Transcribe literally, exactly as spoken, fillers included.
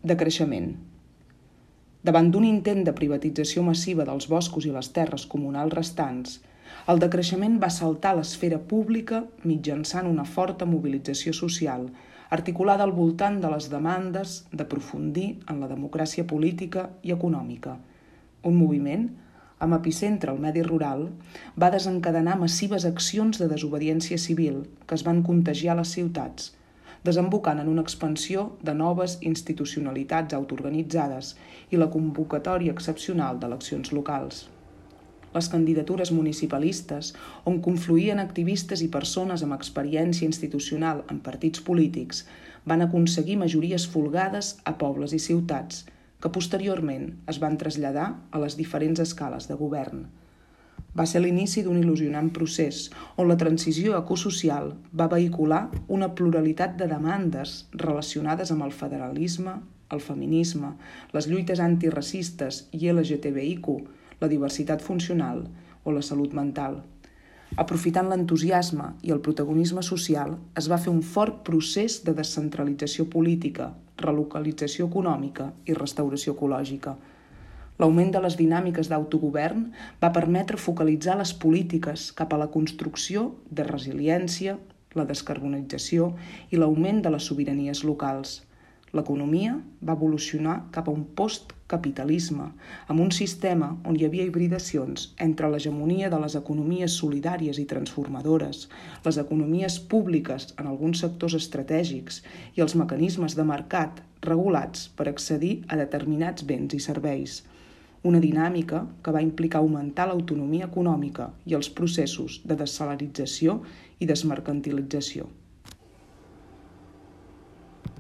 Decreixement. Davant d'un intent de privatització massiva dels boscos i les terres comunals restants, el decreixement va saltar a l'esfera pública mitjançant una forta mobilització social, articulada al voltant de les demandes d'aprofundir en la democràcia política i econòmica. Un moviment, amb epicentre al medi rural, va desencadenar massives accions de desobediència civil que es van contagiar a les ciutats, desembocant en una expansió de noves institucionalitats autoorganitzades i la convocatòria excepcional d'eleccions locals. Les candidatures municipalistes, on confluïen activistes i persones amb experiència institucional en partits polítics, van aconseguir majories folgades a pobles i ciutats, que posteriorment es van traslladar a les diferents escales de govern. Va ser l'inici d'un il·lusionant procés on la transició ecosocial va vehicular una pluralitat de demandes relacionades amb el federalisme, el feminisme, les lluites antiracistes i L G T B I Q, la diversitat funcional o la salut mental. Aprofitant l'entusiasme i el protagonisme social, es va fer un fort procés de descentralització política, relocalització econòmica i restauració ecològica. L'augment de les dinàmiques d'autogovern va permetre focalitzar les polítiques cap a la construcció de resiliència, la descarbonització i l'augment de les sobiranies locals. L'economia va evolucionar cap a un postcapitalisme, amb un sistema on hi havia hibridacions entre l'hegemonia de les economies solidàries i transformadores, les economies públiques en alguns sectors estratègics i els mecanismes de mercat regulats per accedir a determinats béns i serveis. Una dinàmica que va implicar augmentar l'autonomia econòmica i els processos de dessalatització i desmercantilització.